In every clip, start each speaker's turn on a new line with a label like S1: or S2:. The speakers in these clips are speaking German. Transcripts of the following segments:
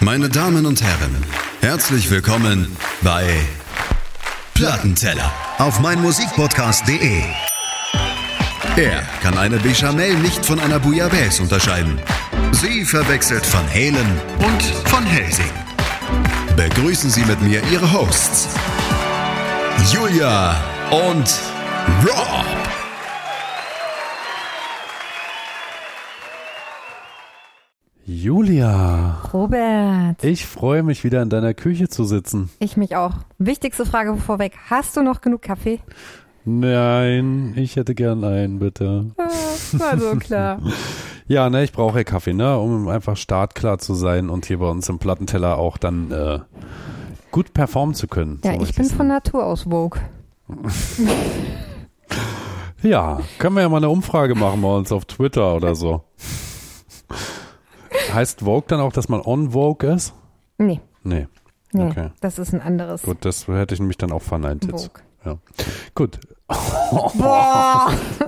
S1: Meine Damen und Herren, herzlich willkommen bei Plattenteller auf meinmusikpodcast.de. Er kann eine Bechamel nicht von einer Bouillabaisse unterscheiden. Sie verwechselt Van Halen und Van Helsing. Begrüßen Sie mit mir Ihre Hosts, Julia und Rob.
S2: Julia.
S3: Robert.
S2: Ich freue mich, wieder in deiner Küche zu sitzen.
S3: Ich mich auch. Wichtigste Frage vorweg. Hast du noch genug Kaffee?
S2: Nein, ich hätte gern einen, bitte.
S3: War so klar.
S2: Ja, ne, ich brauche ja Kaffee, ne, um einfach startklar zu sein und hier bei uns im Plattenteller auch dann gut performen zu können.
S3: Ja,
S2: so
S3: ich bin von Natur aus woke.
S2: Ja, können wir ja mal eine Umfrage machen bei uns auf Twitter oder so. Heißt Vogue dann auch, dass man on Vogue ist?
S3: Nee.
S2: Nee.
S3: Nee,
S2: Okay.
S3: das ist ein anderes.
S2: Gut, das hätte ich nämlich dann auch verneint jetzt.
S3: Vogue.
S2: Ja. Gut.
S3: Boah!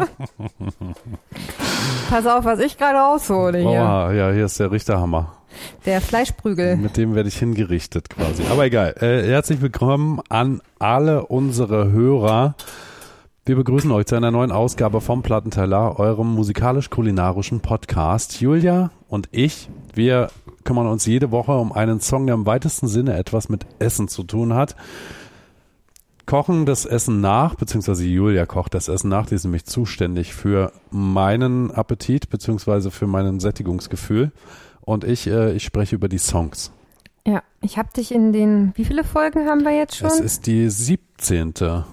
S3: Pass auf, was ich gerade aushole hier.
S2: Oha, ja, hier ist der Richterhammer.
S3: Der Fleischprügel.
S2: Mit dem werde ich hingerichtet quasi. Aber egal. Herzlich willkommen an alle unsere Hörer. Wir begrüßen euch zu einer neuen Ausgabe vom Plattenteller, eurem musikalisch-kulinarischen Podcast. Julia und ich, wir kümmern uns jede Woche um einen Song, der im weitesten Sinne etwas mit Essen zu tun hat. Kochen das Essen nach, beziehungsweise Julia kocht das Essen nach, die ist nämlich zuständig für meinen Appetit, beziehungsweise für mein Sättigungsgefühl. Und ich spreche über die Songs.
S3: Ja, ich habe dich in den, wie viele Folgen haben wir jetzt schon?
S2: Es ist die 17.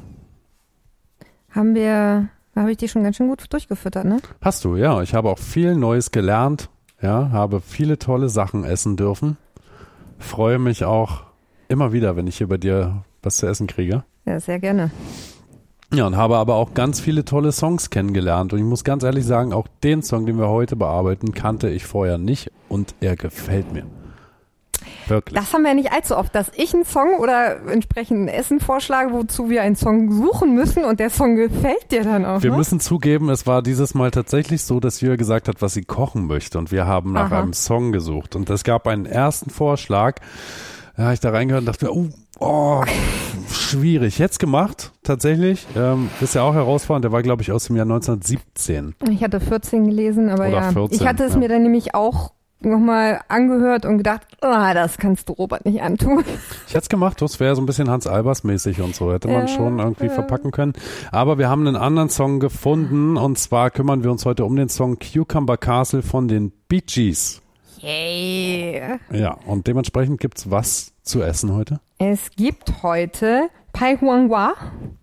S3: Habe ich dich schon ganz schön gut durchgefüttert, ne?
S2: Hast du, ja. Ich habe auch viel Neues gelernt, ja, habe viele tolle Sachen essen dürfen. Freue mich auch immer wieder, wenn ich hier bei dir was zu essen kriege.
S3: Ja, sehr gerne.
S2: Ja, und habe aber auch ganz viele tolle Songs kennengelernt. Und ich muss ganz ehrlich sagen, auch den Song, den wir heute bearbeiten, kannte ich vorher nicht und er gefällt mir. Wirklich.
S3: Das haben wir ja nicht allzu oft, dass ich einen Song oder entsprechend ein Essen vorschlage, wozu wir einen Song suchen müssen und der Song gefällt dir dann auch.
S2: Wir
S3: ne?
S2: müssen zugeben, es war dieses Mal tatsächlich so, dass Julia gesagt hat, was sie kochen möchte und wir haben nach einem Song gesucht. Und es gab einen ersten Vorschlag, da habe ich da reingehört und dachte mir, schwierig. Jetzt gemacht, tatsächlich. Ist ja auch herausfordernd, der war, glaube ich, aus dem Jahr 1917.
S3: Ich hatte 14 gelesen, aber
S2: Oder
S3: ja.
S2: 14,
S3: ich hatte es mir dann nämlich auch nochmal angehört und gedacht, das kannst du Robert nicht antun.
S2: Ich hätte es gemacht, das wäre so ein bisschen Hans Albers mäßig und so, hätte man schon irgendwie verpacken können. Aber wir haben einen anderen Song gefunden und zwar kümmern wir uns heute um den Song Cucumber Castle von den Bee Gees.
S3: Yay!
S2: Ja, und dementsprechend gibt's was zu essen heute?
S3: Es gibt heute Pai Huang Hua.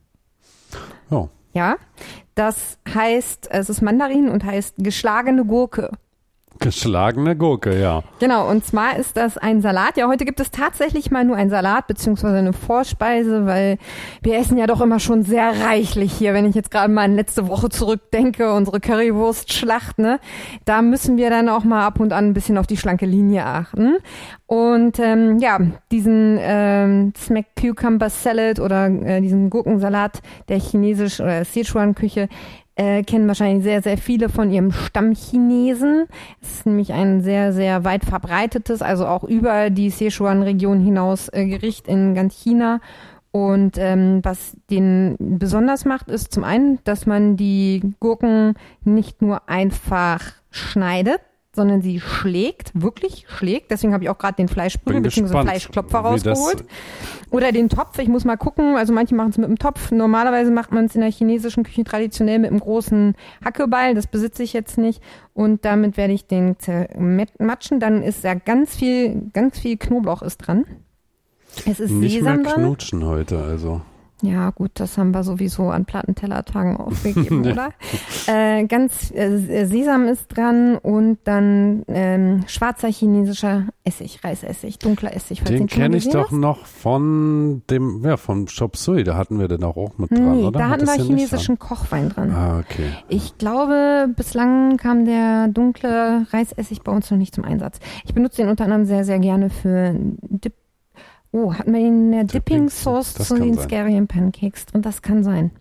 S2: Oh.
S3: Ja, das heißt, es ist Mandarin und heißt geschlagene Gurke.
S2: Geschlagene Gurke, ja.
S3: Genau, und zwar ist das ein Salat. Ja, heute gibt es tatsächlich mal nur ein Salat beziehungsweise eine Vorspeise, weil wir essen ja doch immer schon sehr reichlich hier. Wenn ich jetzt gerade mal an letzte Woche zurückdenke, unsere Currywurst-Schlacht, ne, da müssen wir dann auch mal ab und an ein bisschen auf die schlanke Linie achten. Und diesen Smack Cucumber Salad oder diesen Gurkensalat der chinesisch oder Sichuan-Küche kennen wahrscheinlich sehr, sehr viele von ihrem Stammchinesen. Es ist nämlich ein sehr, sehr weit verbreitetes, also auch über die Sichuan-Region hinaus Gericht in ganz China. Und was den besonders macht, ist zum einen, dass man die Gurken nicht nur einfach schneidet, sondern sie wirklich schlägt. Deswegen habe ich auch gerade den Fleischbrügel bzw. Fleischklopfer rausgeholt. Oder den Topf. Ich muss mal gucken. Also manche machen es mit dem Topf. Normalerweise macht man es in der chinesischen Küche traditionell mit einem großen Hackebeil. Das besitze ich jetzt nicht. Und damit werde ich den zermatschen. Dann ist da ganz viel Knoblauch ist dran. Es ist
S2: nicht
S3: Sesam
S2: mehr
S3: dran.
S2: knutschen heute, also.
S3: Ja gut, das haben wir sowieso an Plattentellertagen aufgegeben, oder? Sesam ist dran und dann schwarzer chinesischer Essig, Reisessig, dunkler Essig.
S2: Den kenne ich doch noch von vom Chop Suey, da hatten wir den auch mit dran, oder?
S3: Da hatten wir chinesischen Kochwein dran.
S2: Ah, okay.
S3: Ich glaube, bislang kam der dunkle Reisessig bei uns noch nicht zum Einsatz. Ich benutze den unter anderem sehr, sehr gerne für Dip. Hatten wir in der Dipping Sauce zu den Scarian Pancakes drin? Das kann sein.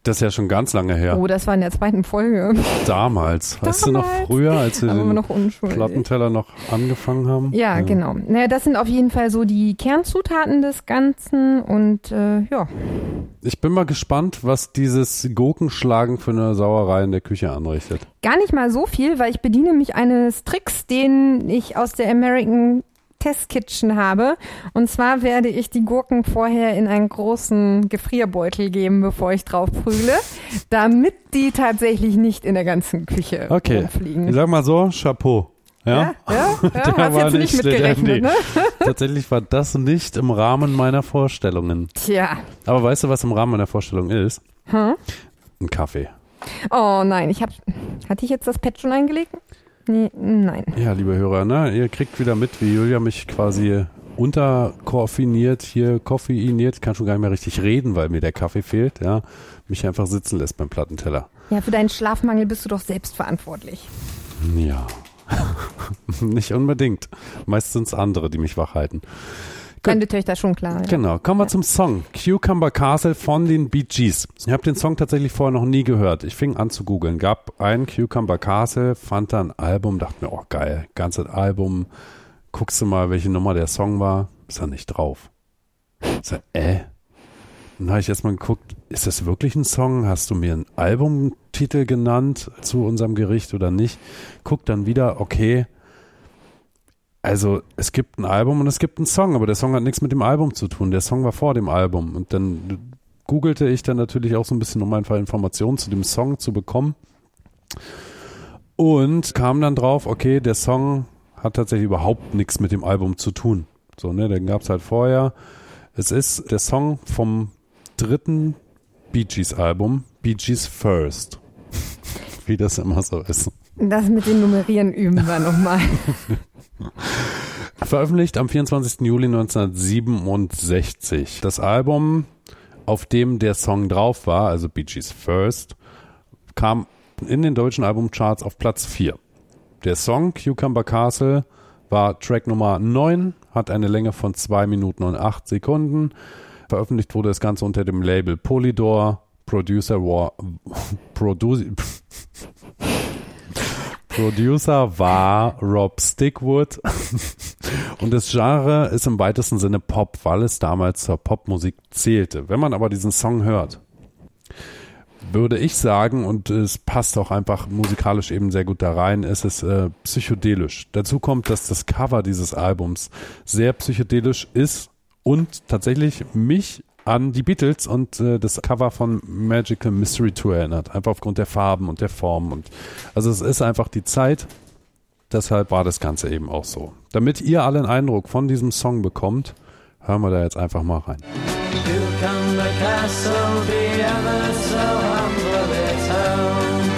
S2: Das ist ja schon ganz lange her.
S3: Oh, das war in der 2. Folge.
S2: Damals. Weißt du noch früher, als wir den
S3: noch
S2: Plattenteller noch angefangen haben?
S3: Ja, genau. Naja, das sind auf jeden Fall so die Kernzutaten des Ganzen und ja.
S2: Ich bin mal gespannt, was dieses Gurkenschlagen für eine Sauerei in der Küche anrichtet.
S3: Gar nicht mal so viel, weil ich bediene mich eines Tricks, den ich aus der American Test Kitchen habe. Und zwar werde ich die Gurken vorher in einen großen Gefrierbeutel geben, bevor ich drauf prügle, damit die tatsächlich nicht in der ganzen Küche rumfliegen.
S2: Ich sag mal so, Chapeau. Ja,
S3: hast jetzt nicht mitgerechnet, ne?
S2: Tatsächlich war das nicht im Rahmen meiner Vorstellungen.
S3: Tja.
S2: Aber weißt du, was im Rahmen meiner Vorstellung ist? Ein Kaffee.
S3: Oh nein, hatte ich jetzt das Pad schon eingelegt? Nee, nein.
S2: Ja, liebe Hörer, ne, ihr kriegt wieder mit, wie Julia mich quasi unterkoffiniert, hier koffeiniert, kann schon gar nicht mehr richtig reden, weil mir der Kaffee fehlt, ja, mich einfach sitzen lässt beim Plattenteller.
S3: Ja, für deinen Schlafmangel bist du doch selbst verantwortlich.
S2: Ja, nicht unbedingt. Meist sind es andere, die mich wach halten.
S3: Meine Töchter schon klar. Ja.
S2: Genau, kommen wir zum Song. Cucumber Castle von den Bee Gees. Ich habe den Song tatsächlich vorher noch nie gehört. Ich fing an zu googeln, gab ein Cucumber Castle, fand da ein Album, dachte mir, oh geil, ganzes Album. Guckst du mal, welche Nummer der Song war? Ist da nicht drauf. Ich sag, Dann habe ich erstmal geguckt, ist das wirklich ein Song? Hast du mir einen Albumtitel genannt zu unserem Gericht oder nicht? Guck dann wieder, okay. Also es gibt ein Album und es gibt einen Song, aber der Song hat nichts mit dem Album zu tun. Der Song war vor dem Album und dann googelte ich dann natürlich auch so ein bisschen, um einfach Informationen zu dem Song zu bekommen und kam dann drauf, okay, der Song hat tatsächlich überhaupt nichts mit dem Album zu tun. So, ne, den gab es halt vorher. Es ist der Song vom 3. Bee Gees Album, Bee Gees First, wie das immer so ist.
S3: Das mit dem Nummerieren üben wir nochmal.
S2: Veröffentlicht am 24. Juli 1967. Das Album, auf dem der Song drauf war, also Bee Gees First, kam in den deutschen Albumcharts auf Platz 4. Der Song Cucumber Castle war Track Nummer 9, hat eine Länge von 2 Minuten und 8 Sekunden. Veröffentlicht wurde das Ganze unter dem Label Polydor. Producer war Rob Stickwood und das Genre ist im weitesten Sinne Pop, weil es damals zur Popmusik zählte. Wenn man aber diesen Song hört, würde ich sagen, und es passt auch einfach musikalisch eben sehr gut da rein, ist es psychedelisch. Dazu kommt, dass das Cover dieses Albums sehr psychedelisch ist und tatsächlich mich an die Beatles und das Cover von Magical Mystery Tour erinnert. Einfach aufgrund der Farben und der Formen. Und also es ist einfach die Zeit. Deshalb war das Ganze eben auch so. Damit ihr alle einen Eindruck von diesem Song bekommt, hören wir da jetzt einfach mal rein.
S4: Cucumber Castle, be ever so humble its home.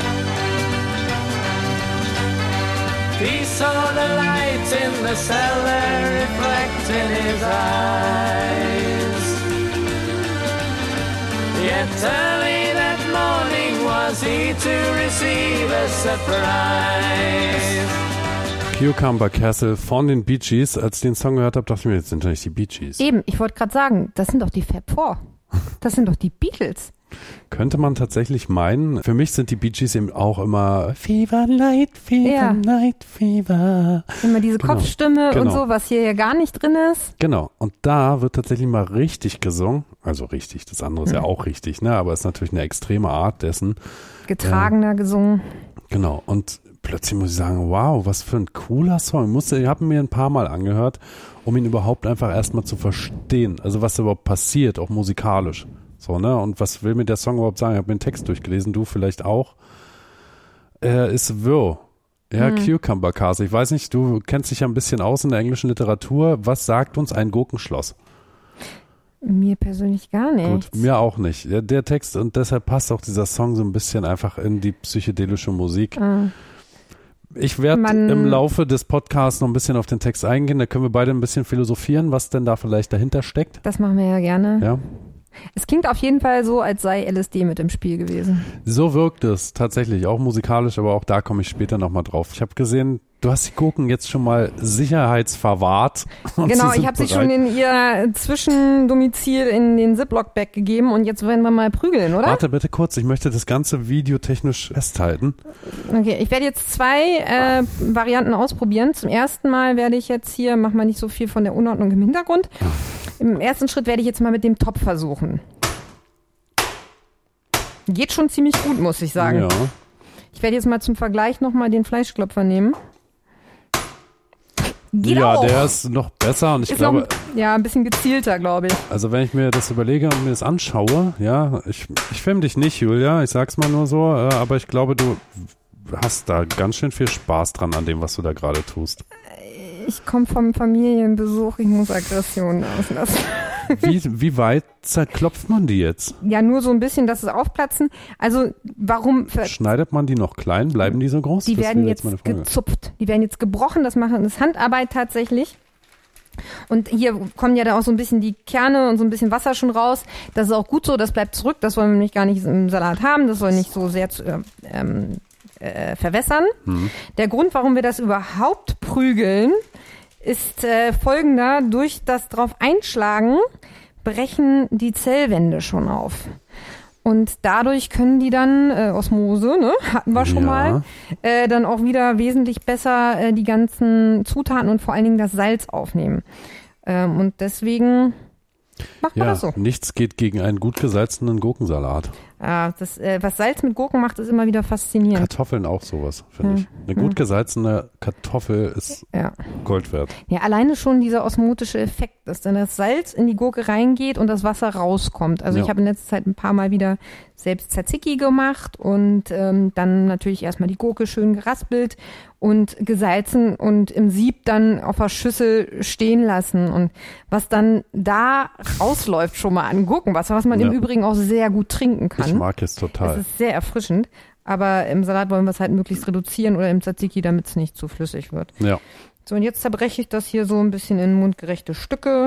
S4: He saw the light in the cellar reflect in his eyes. Yet early that morning was he to receive a surprise.
S2: Cucumber Castle von den Bee Gees. Als ich den Song gehört habe, dachte ich mir, jetzt sind doch nicht die Bee Gees.
S3: Eben, ich wollte gerade sagen, das sind doch die Fab Four. Das sind doch die Beatles.
S2: Könnte man tatsächlich meinen. Für mich sind die Bee Gees eben auch immer Fever, Night Fever, Night Fever.
S3: Immer diese Kopfstimme und so, was hier ja gar nicht drin ist.
S2: Genau. Und da wird tatsächlich mal richtig gesungen. Also richtig, das andere ist ja auch richtig, ne? Aber es ist natürlich eine extreme Art dessen.
S3: Getragener gesungen.
S2: Genau. Und plötzlich muss ich sagen, wow, was für ein cooler Song. Ich habe ihn mir ein paar Mal angehört, um ihn überhaupt einfach erstmal zu verstehen. Also was da überhaupt passiert, auch musikalisch. So, ne? Und was will mir der Song überhaupt sagen? Ich habe mir den Text durchgelesen, du vielleicht auch. Er ist wirr. Ja, Cucumber Castle. Ich weiß nicht, du kennst dich ja ein bisschen aus in der englischen Literatur. Was sagt uns ein Gurkenschloss?
S3: Mir persönlich gar nicht.
S2: Gut, mir auch nicht. Der Text, und deshalb passt auch dieser Song so ein bisschen einfach in die psychedelische Musik. Ich werde im Laufe des Podcasts noch ein bisschen auf den Text eingehen. Da können wir beide ein bisschen philosophieren, was denn da vielleicht dahinter steckt.
S3: Das machen wir ja gerne.
S2: Ja.
S3: Es klingt auf jeden Fall so, als sei LSD mit im Spiel gewesen.
S2: So wirkt es tatsächlich, auch musikalisch, aber auch da komme ich später nochmal drauf. Ich habe gesehen, Du hast die Gurken jetzt schon mal sicherheitsverwahrt. Und
S3: Genau,
S2: sie
S3: ich
S2: sind
S3: habe sie
S2: bereit.
S3: schon in ihr Zwischendomizil in den Ziploc-Bag gegeben und jetzt werden wir mal prügeln, oder?
S2: Warte bitte kurz, ich möchte das ganze Video technisch festhalten.
S3: Okay, ich werde jetzt 2 Varianten ausprobieren. Zum ersten Mal werde ich jetzt hier, mach mal nicht so viel von der Unordnung im Hintergrund. Im ersten Schritt werde ich jetzt mal mit dem Topf versuchen. Geht schon ziemlich gut, muss ich sagen.
S2: Ja.
S3: Ich werde jetzt mal zum Vergleich nochmal den Fleischklopfer nehmen. Geht
S2: Ja,
S3: auch.
S2: der ist noch besser und ich
S3: Ist
S2: glaube,
S3: noch ein bisschen gezielter, glaube ich.
S2: also wenn ich mir das überlege und mir das anschaue, ja, ich filme dich nicht, Julia, ich sag's mal nur so, aber ich glaube, du hast da ganz schön viel Spaß dran an dem, was du da gerade tust.
S3: Ich komme vom Familienbesuch, ich muss Aggressionen auslassen.
S2: Wie weit zerklopft man die jetzt?
S3: Ja, nur so ein bisschen, dass es aufplatzen. Also warum?
S2: Schneidet man die noch klein? Bleiben die so groß?
S3: Die
S2: Das
S3: werden
S2: wäre
S3: jetzt
S2: meine Frage.
S3: gezupft. Die werden jetzt gebrochen. Das ist Handarbeit tatsächlich. Und hier kommen ja da auch so ein bisschen die Kerne und so ein bisschen Wasser schon raus. Das ist auch gut so. Das bleibt zurück. Das wollen wir nämlich gar nicht im Salat haben. Das soll nicht so sehr verwässern. Der Grund, warum wir das überhaupt prügeln, ist folgender. Durch das drauf Einschlagen brechen die Zellwände schon auf. Und dadurch können die dann, Osmose, ne, hatten wir schon
S2: Ja.
S3: mal, dann auch wieder wesentlich besser die ganzen Zutaten und vor allen Dingen das Salz aufnehmen. Und deswegen macht man
S2: Ja,
S3: das so.
S2: nichts geht gegen einen gut gesalzenen Gurkensalat.
S3: Was Salz mit Gurken macht, ist immer wieder faszinierend.
S2: Kartoffeln auch sowas, finde ich. Eine gut gesalzene Kartoffel ist
S3: Ja.
S2: Gold wert.
S3: Ja, alleine schon dieser osmotische Effekt, dass dann das Salz in die Gurke reingeht und das Wasser rauskommt. Also
S2: Ja.
S3: ich habe in letzter Zeit ein paar Mal wieder selbst Tzatziki gemacht und dann natürlich erstmal die Gurke schön geraspelt und gesalzen und im Sieb dann auf der Schüssel stehen lassen. Und was dann da rausläuft schon mal an Gurkenwasser, was man
S2: Ja.
S3: im Übrigen auch sehr gut trinken kann.
S2: Ich mag es
S3: Es
S2: total.
S3: ist sehr erfrischend. Aber im Salat wollen wir es halt möglichst reduzieren oder im Tzatziki, damit es nicht zu flüssig wird.
S2: Ja.
S3: So, und jetzt zerbreche ich das hier so ein bisschen in mundgerechte Stücke.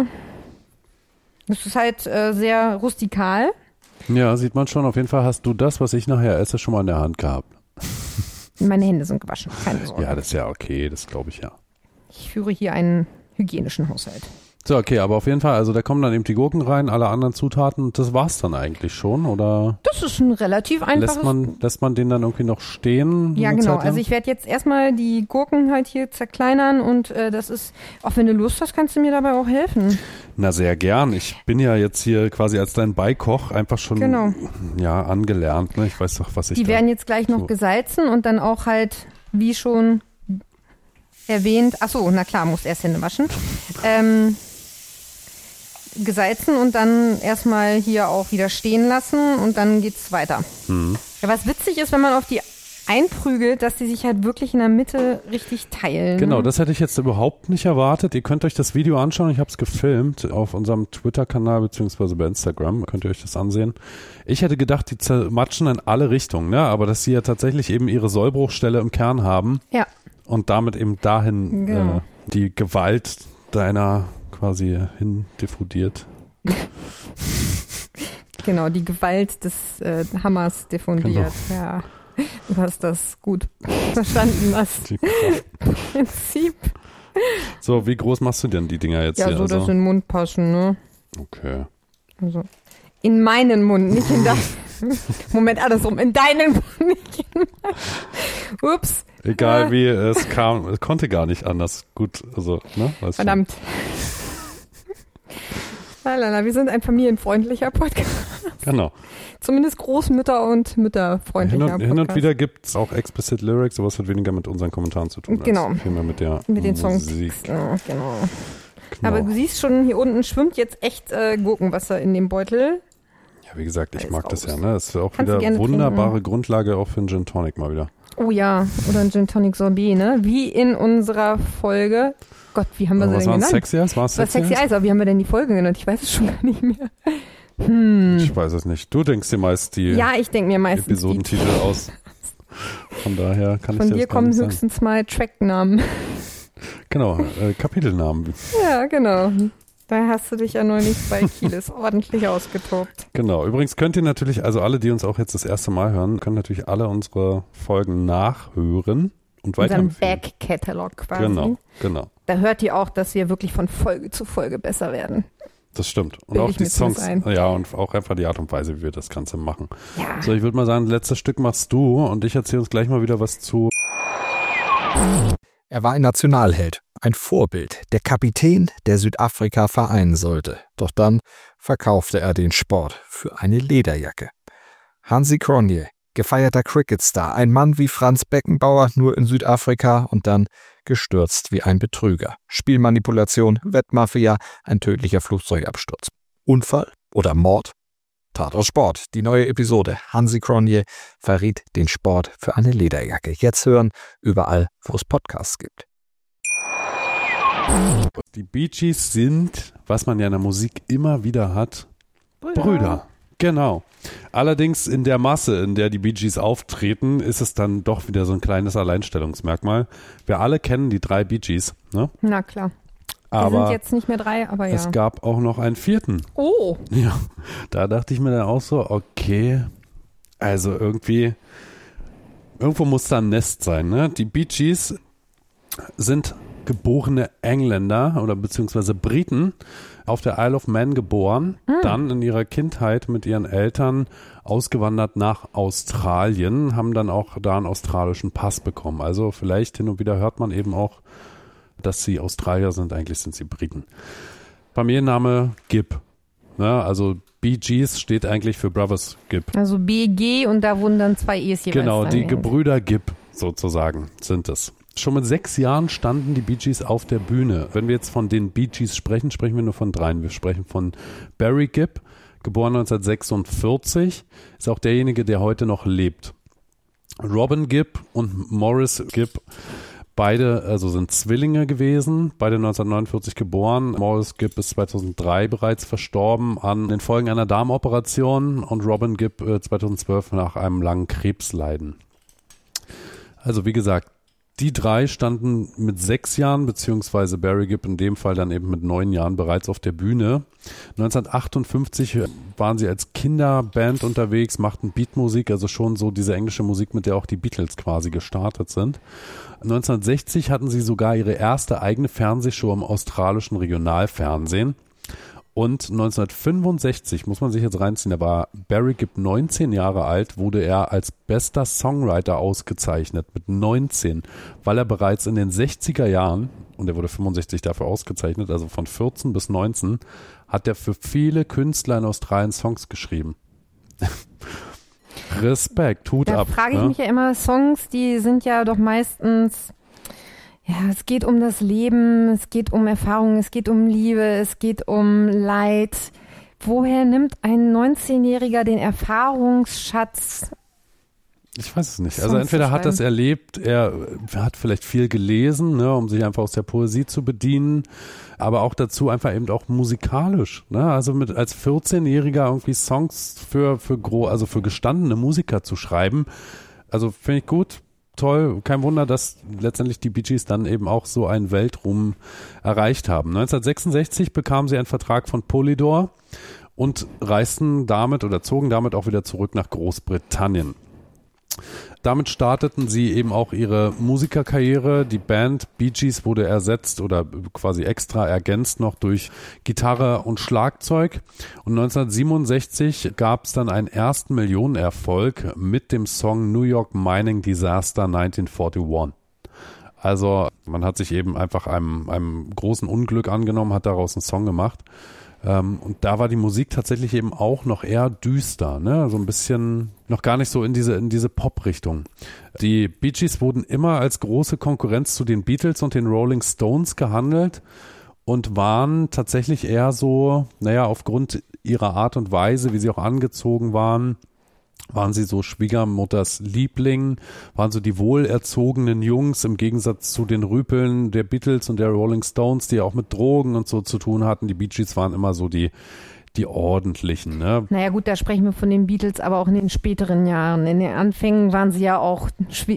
S3: Das ist halt sehr rustikal.
S2: Ja, sieht man schon. Auf jeden Fall hast du das, was ich nachher esse, schon mal in der Hand gehabt.
S3: Meine Hände sind gewaschen, keine Sorge.
S2: Ja, das ist ja okay, das glaube ich ja.
S3: Ich führe hier einen hygienischen Haushalt.
S2: So, okay, aber auf jeden Fall, also da kommen dann eben die Gurken rein, alle anderen Zutaten und das war's dann eigentlich schon, oder
S3: Das ist ein relativ einfaches...
S2: lässt man den dann irgendwie noch stehen?
S3: Ja,
S2: eine
S3: genau.
S2: Zeit lang?
S3: Also ich werde jetzt erstmal die Gurken halt hier zerkleinern und das ist, auch wenn du Lust hast, kannst du mir dabei auch helfen.
S2: Na, sehr gern. Ich bin ja jetzt hier quasi als dein Beikoch einfach schon
S3: Genau.
S2: ja, angelernt. Ne? Ich weiß doch, was ich
S3: Die
S2: da...
S3: werden jetzt gleich noch
S2: so.
S3: gesalzen und dann auch halt, wie schon erwähnt, ach so, na klar, musst erst Hände waschen, gesalzen und dann erstmal hier auch wieder stehen lassen und dann geht's weiter. Ja, was witzig ist, wenn man auf die einprügelt, dass die sich halt wirklich in der Mitte richtig teilen.
S2: Genau, das hätte ich jetzt überhaupt nicht erwartet. Ihr könnt euch das Video anschauen. Ich habe es gefilmt auf unserem Twitter-Kanal beziehungsweise bei Instagram. Könnt ihr euch das ansehen. Ich hätte gedacht, die zermatschen in alle Richtungen, ne? Aber dass sie ja tatsächlich eben ihre Sollbruchstelle im Kern haben
S3: Ja,
S2: und damit eben dahin
S3: Genau.
S2: die Gewalt deiner quasi hin diffundiert.
S3: genau, die Gewalt des Hammers diffundiert.
S2: Genau.
S3: Ja, du hast das gut verstanden, das
S2: Die-
S3: Prinzip.
S2: So, wie groß machst du denn die Dinger jetzt
S3: Ja,
S2: hier?
S3: so, dass sie in den Mund passen, ne?
S2: Okay.
S3: Also in meinen Mund, nicht in deinen. Moment, andersrum, in deinen Mund, nicht in meinen. Ups.
S2: Egal wie es kam, es konnte gar nicht anders. Gut, also, ne? Weißt schon.
S3: Verdammt. Lalala, wir sind ein familienfreundlicher Podcast.
S2: Genau.
S3: Zumindest Großmütter- und Mütterfreundlicher
S2: Hin
S3: Podcast.
S2: und wieder gibt es auch explicit Lyrics, aber es hat weniger mit unseren Kommentaren zu tun.
S3: Genau.
S2: Als vielmehr mit der
S3: Mit den Songs.
S2: Musik.
S3: Ja, genau.
S2: Genau.
S3: Aber du siehst schon, hier unten schwimmt jetzt echt Gurkenwasser in dem Beutel.
S2: Ja, wie gesagt, ich
S3: Alles
S2: mag das
S3: raus.
S2: ja. Ne? Das ist auch
S3: Kannst du
S2: wieder
S3: gerne
S2: wunderbare Grundlage auch für einen Gin Tonic mal wieder.
S3: Oh ja, oder ein Gin Tonic Sorbet, ne? Wie in unserer Folge. Gott, wie haben wir
S2: Aber
S3: sie
S2: was
S3: denn
S2: war
S3: genannt?
S2: Sexy Eyes? War es
S3: Das war
S2: Sexy
S3: Sexy
S2: Eyes?
S3: Eyes, aber wie haben wir denn die Folge genannt? Ich weiß es schon gar nicht mehr.
S2: Ich weiß es nicht. Du denkst dir meist die
S3: Ja, ich denke mir meistens, die,
S2: Episodentitel aus. Von daher kann ich
S3: von
S2: dir
S3: dir
S2: das gar
S3: kommen
S2: nicht sagen.
S3: höchstens mal Tracknamen.
S2: Genau, Kapitelnamen.
S3: Ja, genau. Da hast du dich ja neulich bei Kieles ordentlich ausgetobt.
S2: Genau. Übrigens könnt ihr natürlich, also alle, die uns auch jetzt das erste Mal hören, können natürlich alle unsere Folgen nachhören Und
S3: Unseren
S2: weiterempfehlen.
S3: Back-Catalog quasi.
S2: Genau.
S3: Da hört ihr auch, dass wir wirklich von Folge zu Folge besser werden.
S2: Das stimmt. Und
S3: Bild
S2: auch
S3: ich
S2: die
S3: mir
S2: Songs,
S3: zumindest ein.
S2: ja, und auch einfach die Art und Weise, wie wir das Ganze machen.
S3: Ja.
S2: So, ich würde mal sagen, letztes Stück machst du und ich erzähle uns gleich mal wieder was zu.
S5: Er war ein Nationalheld, ein Vorbild, der Kapitän, der Südafrika vereinen sollte. Doch dann verkaufte er den Sport für eine Lederjacke. Hansi Cronje, gefeierter Cricketstar, ein Mann wie Franz Beckenbauer, nur in Südafrika und dann gestürzt wie ein Betrüger. Spielmanipulation, Wettmafia, ein tödlicher Flugzeugabsturz. Unfall oder Mord? Tatort Sport, die neue Episode. Hansi Cronje verriet den Sport für eine Lederjacke. Jetzt hören, überall, wo es Podcasts gibt.
S2: Die Bee Gees sind, was man ja in der Musik immer wieder hat, Brüder. Genau. Allerdings in der Masse, in der die Bee Gees auftreten, ist es dann doch wieder so ein kleines Alleinstellungsmerkmal. Wir alle kennen die 3 Bee Gees, ne?
S3: Na klar. Wir
S2: Aber
S3: sind jetzt nicht mehr 3, aber ja.
S2: es gab auch noch einen 4.
S3: Oh,
S2: Ja, da dachte ich mir dann auch so, okay, also irgendwo muss da ein Nest sein, ne? Die Bee Gees sind geborene Engländer oder beziehungsweise Briten, auf der Isle of Man geboren, dann in ihrer Kindheit mit ihren Eltern ausgewandert nach Australien, haben dann auch da einen australischen Pass bekommen. Also vielleicht hin und wieder hört man eben auch, dass sie Australier sind, eigentlich sind sie Briten. Familienname Gibb. Ne? Also Bee Gees steht eigentlich für Brothers Gibb.
S3: also BG und da wurden dann 2 E's jeweils.
S2: Genau, die
S3: dran
S2: Gebrüder Gibb sozusagen sind es. Schon mit 6 Jahren standen die Bee Gees auf der Bühne. Wenn wir jetzt von den Bee Gees sprechen, sprechen wir nur von 3. Wir sprechen von Barry Gibb, geboren 1946, ist auch derjenige, der heute noch lebt. Robin Gibb und Maurice Gibb, beide sind Zwillinge gewesen, beide 1949 geboren. Maurice Gibb ist 2003 bereits verstorben an den Folgen einer Darmoperation und Robin Gibb 2012 nach einem langen Krebsleiden. Also wie gesagt, die 3 standen mit 6 Jahren, beziehungsweise Barry Gibb in dem Fall dann eben mit 9 Jahren bereits auf der Bühne. 1958 waren sie als Kinderband unterwegs, machten Beatmusik, also schon so diese englische Musik, mit der auch die Beatles quasi gestartet sind. 1960 hatten sie sogar ihre erste eigene Fernsehshow im australischen Regionalfernsehen. Und 1965, muss man sich jetzt reinziehen, da war Barry Gibb 19 Jahre alt, wurde er als bester Songwriter ausgezeichnet mit 19, weil er bereits in den 60er Jahren, und er wurde 65 dafür ausgezeichnet, also von 14 bis 19, hat er für viele Künstler in Australien Songs geschrieben. Respekt, Hut
S3: Da
S2: ab.
S3: frage ich
S2: ne?
S3: mich ja immer, Songs, die sind ja doch meistens, ja, es geht um das Leben, es geht um Erfahrungen, es geht um Liebe, es geht um Leid. Woher nimmt ein 19-Jähriger den Erfahrungsschatz?
S2: Ich weiß es nicht.
S3: Songs
S2: Also entweder
S3: zu
S2: hat das erlebt, er hat vielleicht viel gelesen, ne, um sich einfach aus der Poesie zu bedienen, aber auch dazu einfach eben auch musikalisch. Ne? Also als 14-Jähriger irgendwie Songs für gestandene Musiker zu schreiben, also finde ich gut. Toll, kein Wunder, dass letztendlich die Bee Gees dann eben auch so einen Weltruhm erreicht haben. 1966 bekamen sie einen Vertrag von Polydor und zogen damit auch wieder zurück nach Großbritannien. Damit starteten sie eben auch ihre Musikerkarriere. Die Band Bee Gees wurde ersetzt oder quasi extra ergänzt noch durch Gitarre und Schlagzeug. Und 1967 gab es dann einen ersten Millionenerfolg mit dem Song New York Mining Disaster 1941. Also man hat sich eben einfach einem großen Unglück angenommen, hat daraus einen Song gemacht. Und da war die Musik tatsächlich eben auch noch eher düster, ne? So ein bisschen noch gar nicht so in diese Pop-Richtung. Die Bee Gees wurden immer als große Konkurrenz zu den Beatles und den Rolling Stones gehandelt und waren tatsächlich eher so, aufgrund ihrer Art und Weise, wie sie auch angezogen waren sie so Schwiegermutters Liebling, waren so die wohlerzogenen Jungs im Gegensatz zu den Rüpeln der Beatles und der Rolling Stones, die ja auch mit Drogen und so zu tun hatten. Die Bee Gees waren immer so die ordentlichen. Ne?
S3: Naja gut, da sprechen wir von den Beatles, aber auch in den späteren Jahren. In den Anfängen waren sie ja auch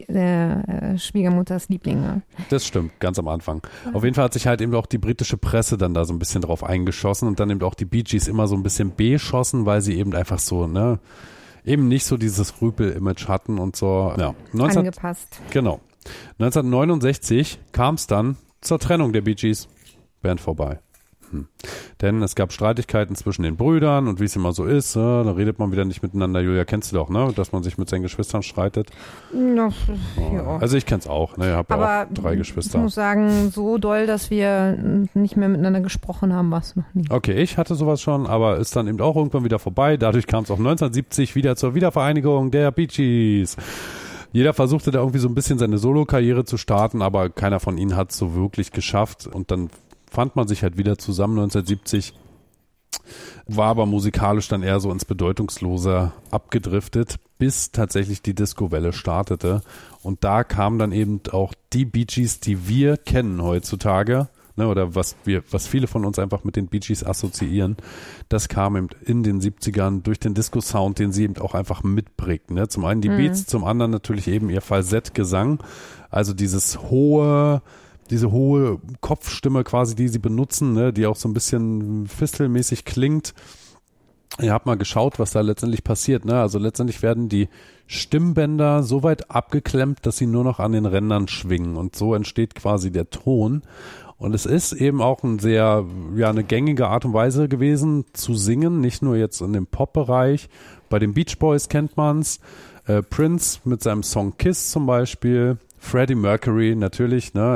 S3: Schwiegermutters Lieblinge.
S2: Das stimmt, ganz am Anfang. Auf jeden Fall hat sich halt eben auch die britische Presse dann da so ein bisschen drauf eingeschossen und dann eben auch die Bee Gees immer so ein bisschen beschossen, weil sie eben einfach so, ne, eben nicht so dieses Rüpel-Image hatten und so. Ja,
S3: Angepasst.
S2: Genau. 1969 kam es dann zur Trennung der Bee Gees. Band vorbei. Denn es gab Streitigkeiten zwischen den Brüdern und wie es immer so ist, da redet man wieder nicht miteinander. Julia, kennst du doch, ne? Dass man sich mit seinen Geschwistern streitet.
S3: Ja.
S2: Also ich kenn's auch, ne? Ich habe ja auch 3 Geschwister.
S3: Ich muss sagen, so doll, dass wir nicht mehr miteinander gesprochen haben, war es noch nie.
S2: Okay, ich hatte sowas schon, aber ist dann eben auch irgendwann wieder vorbei. Dadurch kam es auch 1970 wieder zur Wiedervereinigung der Bee Gees. Jeder versuchte da irgendwie so ein bisschen seine Solo-Karriere zu starten, aber keiner von ihnen hat es so wirklich geschafft. Und dann fand man sich halt wieder zusammen 1970, war aber musikalisch dann eher so ins Bedeutungslose abgedriftet, bis tatsächlich die Disco-Welle startete. Und da kamen dann eben auch die Bee Gees, die wir kennen heutzutage, ne, oder was viele von uns einfach mit den Bee Gees assoziieren. Das kam eben in den 70ern durch den Disco-Sound, den sie eben auch einfach mitprägten. Ne? Zum einen die Beats, zum anderen natürlich eben ihr Falsettgesang, also diese hohe Kopfstimme quasi, die sie benutzen, ne, die auch so ein bisschen fistelmäßig klingt. Ihr habt mal geschaut, was da letztendlich passiert, ne? Also letztendlich werden die Stimmbänder so weit abgeklemmt, dass sie nur noch an den Rändern schwingen und so entsteht quasi der Ton. Und es ist eben auch eine gängige Art und Weise gewesen zu singen, nicht nur jetzt in dem Pop-Bereich. Bei den Beach Boys kennt man's, Prince mit seinem Song Kiss zum Beispiel, Freddie Mercury natürlich, ne,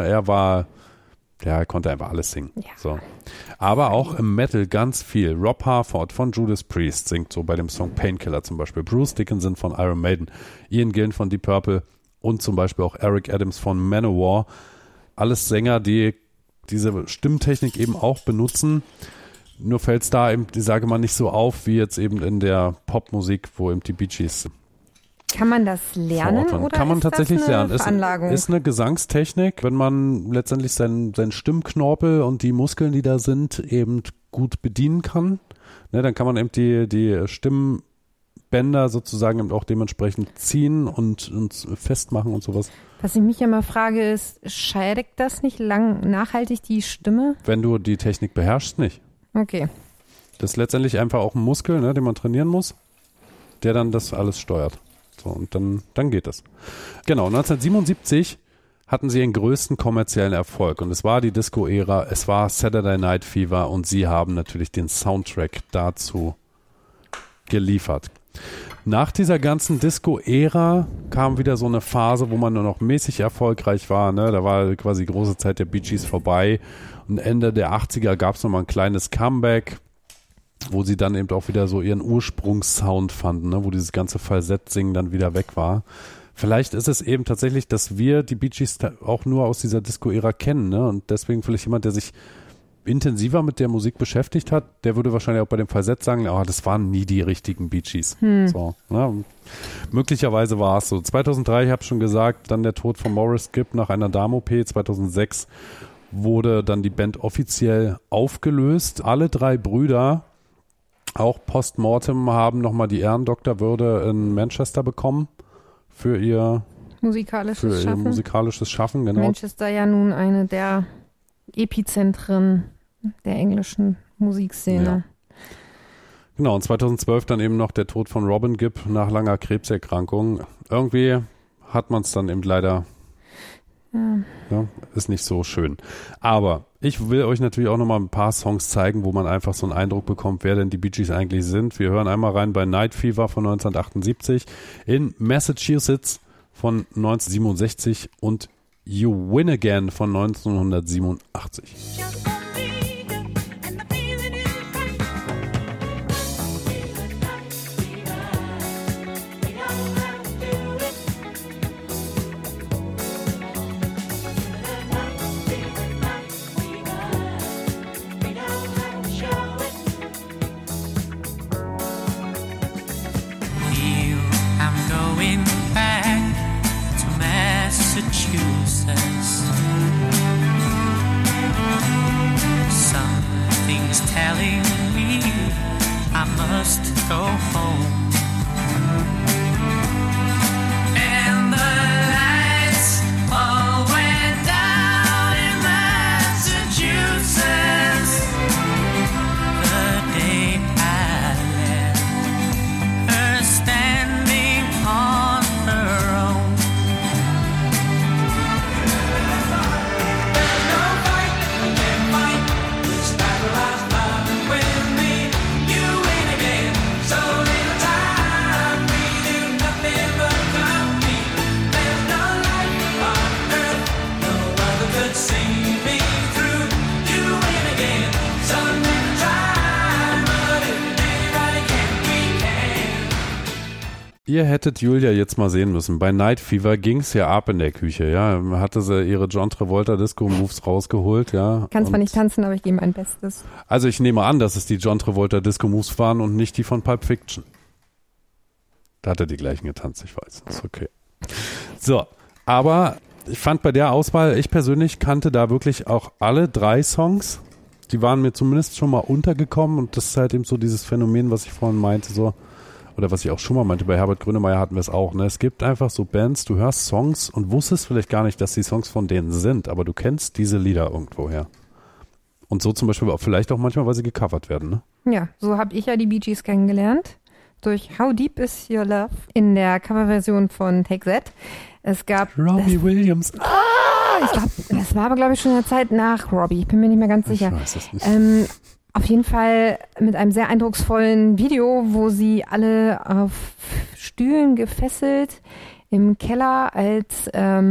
S2: er konnte einfach alles singen. Ja. So. Aber auch im Metal ganz viel. Rob Halford von Judas Priest singt so bei dem Song Painkiller zum Beispiel. Bruce Dickinson von Iron Maiden, Ian Gillan von Deep Purple und zum Beispiel auch Eric Adams von Manowar. Alles Sänger, die diese Stimmtechnik eben auch benutzen. Nur fällt es da eben, ich sage mal, nicht so auf, wie jetzt eben in der Popmusik, wo eben die Bee Gees.
S3: Kann man das lernen oder
S2: kann man
S3: ist
S2: tatsächlich
S3: das eine
S2: lernen.
S3: Veranlagung?
S2: Ist eine Gesangstechnik, wenn man letztendlich seinen Stimmknorpel und die Muskeln, die da sind, eben gut bedienen kann. Ne, dann kann man eben die Stimmbänder sozusagen eben auch dementsprechend ziehen und festmachen und sowas.
S3: Was ich mich immer frage ist, schädigt das nicht nachhaltig die Stimme?
S2: Wenn du die Technik beherrschst, nicht.
S3: Okay.
S2: Das ist letztendlich einfach auch ein Muskel, ne, den man trainieren muss, der dann das alles steuert. So, und dann geht das. Genau, 1977 hatten sie ihren größten kommerziellen Erfolg und es war die Disco-Ära, es war Saturday Night Fever und sie haben natürlich den Soundtrack dazu geliefert. Nach dieser ganzen Disco-Ära kam wieder so eine Phase, wo man nur noch mäßig erfolgreich war. Ne? Da war quasi die große Zeit der Bee Gees vorbei und Ende der 80er gab es nochmal ein kleines Comeback, wo sie dann eben auch wieder so ihren Ursprungssound fanden, ne? Wo dieses ganze Falsettsingen dann wieder weg war. Vielleicht ist es eben tatsächlich, dass wir die Bee Gees auch nur aus dieser Disco-Ära kennen, ne? Und deswegen vielleicht jemand, der sich intensiver mit der Musik beschäftigt hat, der würde wahrscheinlich auch bei dem Falsett sagen, das waren nie die richtigen Bee Gees. So, ne? Möglicherweise war es so. 2003, ich habe schon gesagt, dann der Tod von Maurice Gibb nach einer Darm-OP. 2006 wurde dann die Band offiziell aufgelöst. Alle 3 Brüder, auch postmortem, haben nochmal die Ehrendoktorwürde in Manchester bekommen für ihr musikalisches Schaffen. Genau.
S3: Manchester ja nun eine der Epizentren der englischen Musikszene.
S2: Ja. Genau, und 2012 dann eben noch der Tod von Robin Gibb nach langer Krebserkrankung. Irgendwie hat man es dann eben leider, ja, ist nicht so schön. Aber ich will euch natürlich auch nochmal ein paar Songs zeigen, wo man einfach so einen Eindruck bekommt, wer denn die Bee Gees eigentlich sind. Wir hören einmal rein bei Night Fever von 1978, in Massachusetts von 1967 und You Win Again von 1987.
S4: Telling me I must go home, and the lights all went down in Massachusetts the day I left her standing on her own.
S2: Ihr hättet Julia jetzt mal sehen müssen. Bei Night Fever ging's ja ab in der Küche, ja. Hatte sie ihre John Travolta Disco Moves rausgeholt, ja.
S3: Kann zwar
S2: Und-
S3: nicht tanzen, aber ich gebe mein Bestes.
S2: Also ich nehme an, dass es die John Travolta Disco Moves waren und nicht die von Pulp Fiction. Da hat er die gleichen getanzt, ich weiß. Ist okay. So, aber ich fand bei der Auswahl, ich persönlich kannte da wirklich auch alle 3 Songs. Die waren mir zumindest schon mal untergekommen und das ist halt eben so dieses Phänomen, was ich vorhin meinte, so, oder was ich auch schon mal meinte, bei Herbert Grönemeyer hatten wir es auch, ne? Es gibt einfach so Bands, du hörst Songs und wusstest vielleicht gar nicht, dass die Songs von denen sind, aber du kennst diese Lieder irgendwoher. Und so zum Beispiel auch vielleicht auch manchmal, weil sie gecovert werden, ne?
S3: Ja, so habe ich ja die Bee Gees kennengelernt. Durch How Deep Is Your Love in der Coverversion von Take That. Es gab
S2: Robbie Williams.
S3: ich glaube, das war aber, glaube ich, schon in der Zeit nach Robbie. Ich bin mir nicht mehr ganz sicher.
S2: Ich weiß es nicht.
S3: Auf jeden Fall mit einem sehr eindrucksvollen Video, wo sie alle auf Stühlen gefesselt im Keller als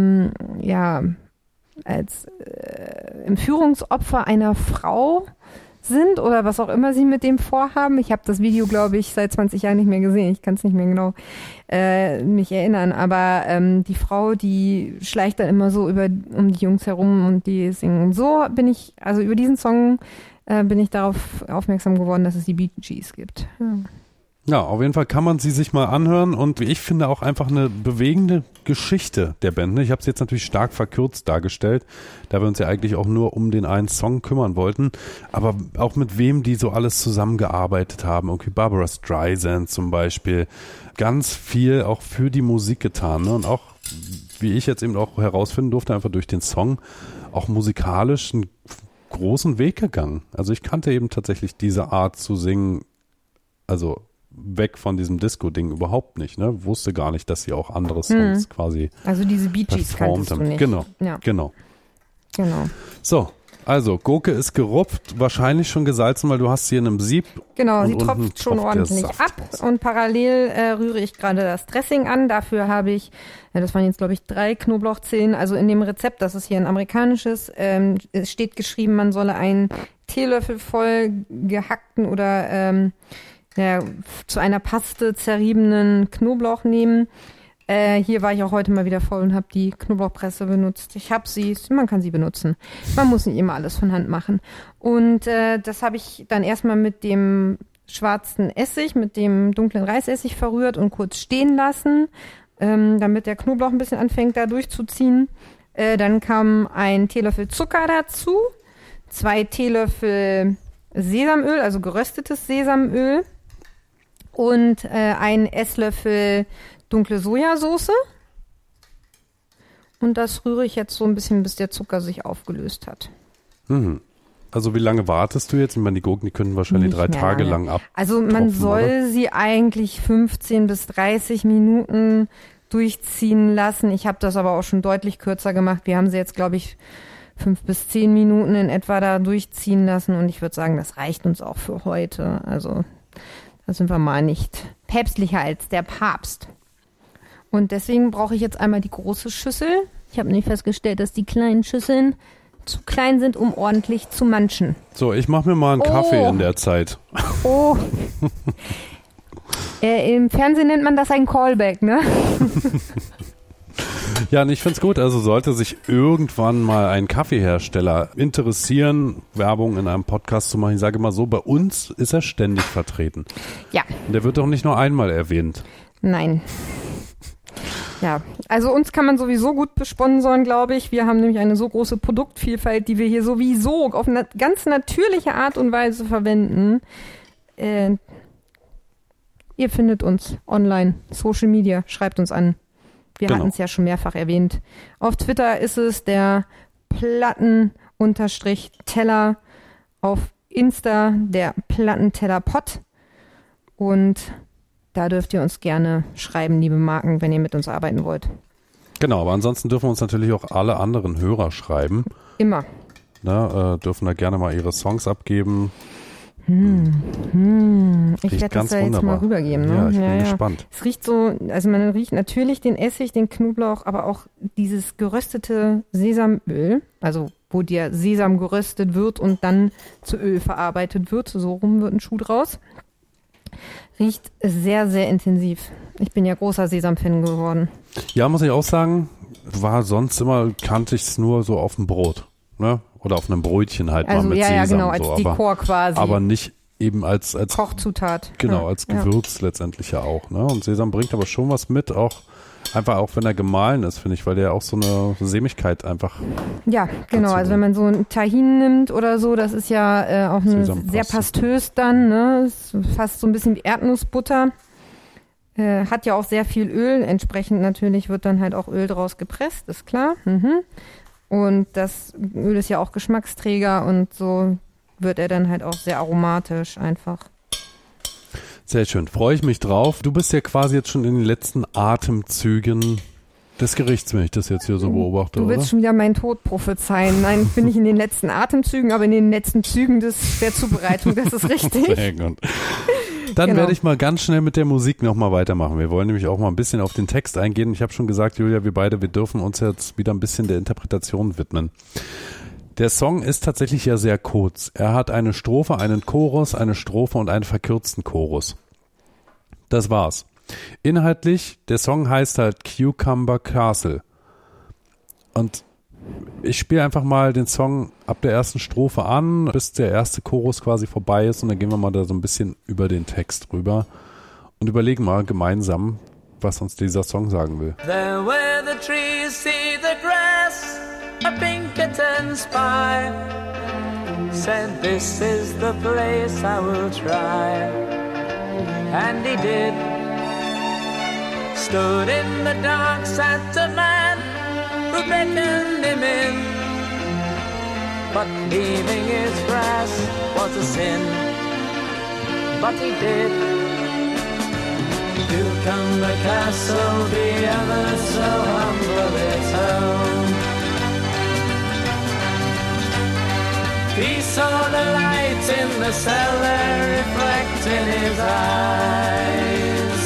S3: Entführungsopfer einer Frau sind oder was auch immer sie mit dem vorhaben. Ich habe das Video, glaube ich, seit 20 Jahren nicht mehr gesehen. Ich kann es nicht mehr genau mich erinnern. Aber die Frau, die schleicht dann immer so um die Jungs herum und die singen. Und so bin ich, also über diesen Song bin ich darauf aufmerksam geworden, dass es die Bee Gees gibt. Ja.
S2: Ja, auf jeden Fall kann man sie sich mal anhören und wie ich finde auch einfach eine bewegende Geschichte der Band. Ich habe es jetzt natürlich stark verkürzt dargestellt, da wir uns ja eigentlich auch nur um den einen Song kümmern wollten, aber auch mit wem die so alles zusammengearbeitet haben. Irgendwie Barbara Streisand zum Beispiel, ganz viel auch für die Musik getan, ne? Und auch, wie ich jetzt eben auch herausfinden durfte, einfach durch den Song auch musikalisch einen großen Weg gegangen. Also ich kannte eben tatsächlich diese Art zu singen, also weg von diesem Disco-Ding überhaupt nicht, ne? Wusste gar nicht, dass sie auch andere Songs quasi
S3: Also diese Bee Gees
S2: performt
S3: kanntest du
S2: haben.
S3: nicht.
S2: Genau,
S3: Ja,
S2: genau.
S3: genau.
S2: So, also Gurke ist gerupft, wahrscheinlich schon gesalzen, weil du hast sie in einem Sieb.
S3: Genau,
S2: und
S3: sie
S2: unten
S3: tropft schon
S2: tropft der
S3: ordentlich
S2: Saft
S3: ab
S2: raus.
S3: und parallel rühre ich gerade das Dressing an. Dafür habe ich, das waren jetzt glaube ich 3 Knoblauchzehen, also in dem Rezept, das ist hier ein amerikanisches, es steht geschrieben, man solle einen Teelöffel voll gehackten oder zu einer Paste zerriebenen Knoblauch nehmen. Hier war ich auch heute mal wieder voll und habe die Knoblauchpresse benutzt. Ich habe sie, man kann sie benutzen. Man muss nicht immer alles von Hand machen. Und das habe ich dann erstmal mit dem schwarzen Essig, mit dem dunklen Reisessig verrührt und kurz stehen lassen, damit der Knoblauch ein bisschen anfängt da durchzuziehen. Dann kam ein Teelöffel Zucker dazu, 2 Teelöffel Sesamöl, also geröstetes Sesamöl und ein Esslöffel dunkle Sojasauce. Und das rühre ich jetzt so ein bisschen, bis der Zucker sich aufgelöst hat.
S2: Mhm. Also wie lange wartest du jetzt? Ich meine, die Gurken, die können wahrscheinlich
S3: Nicht
S2: 3
S3: mehr
S2: Tage
S3: lange.
S2: lang ab.
S3: Also man
S2: tropfen,
S3: soll
S2: oder?
S3: sie eigentlich 15 bis 30 Minuten durchziehen lassen. Ich habe das aber auch schon deutlich kürzer gemacht. Wir haben sie jetzt, glaube ich, 5 bis 10 Minuten in etwa da durchziehen lassen. Und ich würde sagen, das reicht uns auch für heute. Also da sind wir mal nicht päpstlicher als der Papst. Und deswegen brauche ich jetzt einmal die große Schüssel. Ich habe nämlich festgestellt, dass die kleinen Schüsseln zu klein sind, um ordentlich zu manchen.
S2: So, ich mache mir mal einen Kaffee in der Zeit.
S3: Oh. Im Fernsehen nennt man das ein Callback, ne?
S2: Ja, und ich find's gut. Also sollte sich irgendwann mal ein Kaffeehersteller interessieren, Werbung in einem Podcast zu machen. Ich sage mal so, bei uns ist er ständig vertreten.
S3: Ja,
S2: Und der wird doch nicht nur einmal erwähnt.
S3: nein. Ja, also uns kann man sowieso gut besponsern, glaube ich. Wir haben nämlich eine so große Produktvielfalt, die wir hier sowieso auf eine ganz natürliche Art und Weise verwenden. Ihr findet uns online, Social Media, schreibt uns an. Wir
S2: Genau.
S3: hatten es ja schon mehrfach erwähnt. Auf Twitter ist es der Platten-Teller, auf Insta der Plattenteller-Pod. Und da dürft ihr uns gerne schreiben, liebe Marken, wenn ihr mit uns arbeiten wollt.
S2: Genau, aber ansonsten dürfen uns natürlich auch alle anderen Hörer schreiben.
S3: Immer.
S2: Ne, dürfen da gerne mal ihre Songs abgeben.
S3: Ich
S2: Riecht
S3: werde das
S2: ganz
S3: ja jetzt
S2: wunderbar.
S3: mal rübergeben. Ne?
S2: Ja, ich bin gespannt.
S3: Es riecht so, also man riecht natürlich den Essig, den Knoblauch, aber auch dieses geröstete Sesamöl, also wo der Sesam geröstet wird und dann zu Öl verarbeitet wird. So rum wird ein Schuh draus. Riecht sehr, sehr intensiv. Ich bin ja großer Sesam-Fan geworden.
S2: Ja, muss ich auch sagen, war sonst immer, kannte ich es nur so auf dem Brot, ne? Oder auf einem Brötchen halt
S3: Also
S2: mal mit
S3: ja,
S2: Sesam.
S3: ja, genau, als
S2: so,
S3: Dekor quasi.
S2: aber nicht eben als
S3: Kochzutat.
S2: genau,
S3: Ja,
S2: als
S3: ja.
S2: Gewürz letztendlich ja auch, ne? Und Sesam bringt aber schon was mit, auch einfach auch wenn er gemahlen ist, finde ich, weil der auch so eine Sämigkeit einfach.
S3: Ja, genau.
S2: dazu
S3: Also wenn man so ein Tahin nimmt oder so, das ist ja auch eine
S2: Sesampaste.
S3: sehr pastös dann, ne? Ist fast so ein bisschen wie Erdnussbutter. Hat ja auch sehr viel Öl. Entsprechend natürlich wird dann halt auch Öl draus gepresst, ist klar. Mhm. Und das Öl ist ja auch Geschmacksträger und so wird er dann halt auch sehr aromatisch einfach.
S2: Sehr schön, freue ich mich drauf. Du bist ja quasi jetzt schon in den letzten Atemzügen des Gerichts, wenn ich das jetzt hier so beobachte,
S3: Du
S2: oder?
S3: willst schon wieder meinen Tod prophezeien. Nein, ich bin nicht in den letzten Atemzügen, aber in den letzten Zügen der Zubereitung. Das ist richtig.
S2: Sehr gut. Dann
S3: Genau.
S2: werde ich mal ganz schnell mit der Musik nochmal weitermachen. Wir wollen nämlich auch mal ein bisschen auf den Text eingehen. Ich habe schon gesagt, Julia, wir dürfen uns jetzt wieder ein bisschen der Interpretation widmen. Der Song ist tatsächlich ja sehr kurz. Er hat eine Strophe, einen Chorus, eine Strophe und einen verkürzten Chorus. Das war's. Inhaltlich, der Song heißt halt Cucumber Castle. Und ich spiele einfach mal den Song ab der ersten Strophe an, bis der erste Chorus quasi vorbei ist und dann gehen wir mal da so ein bisschen über den Text rüber und überlegen mal gemeinsam, was uns dieser Song sagen will.
S4: There where the trees see the grass, a Pinkerton spy said, "This is the place I will try." And he did. Stood in the dark, sat a man who beckoned him in, but leaving his grass was a sin. But he did. Cucumber Castle, be ever so humble its home. He saw the light in the cellar reflect in his eyes.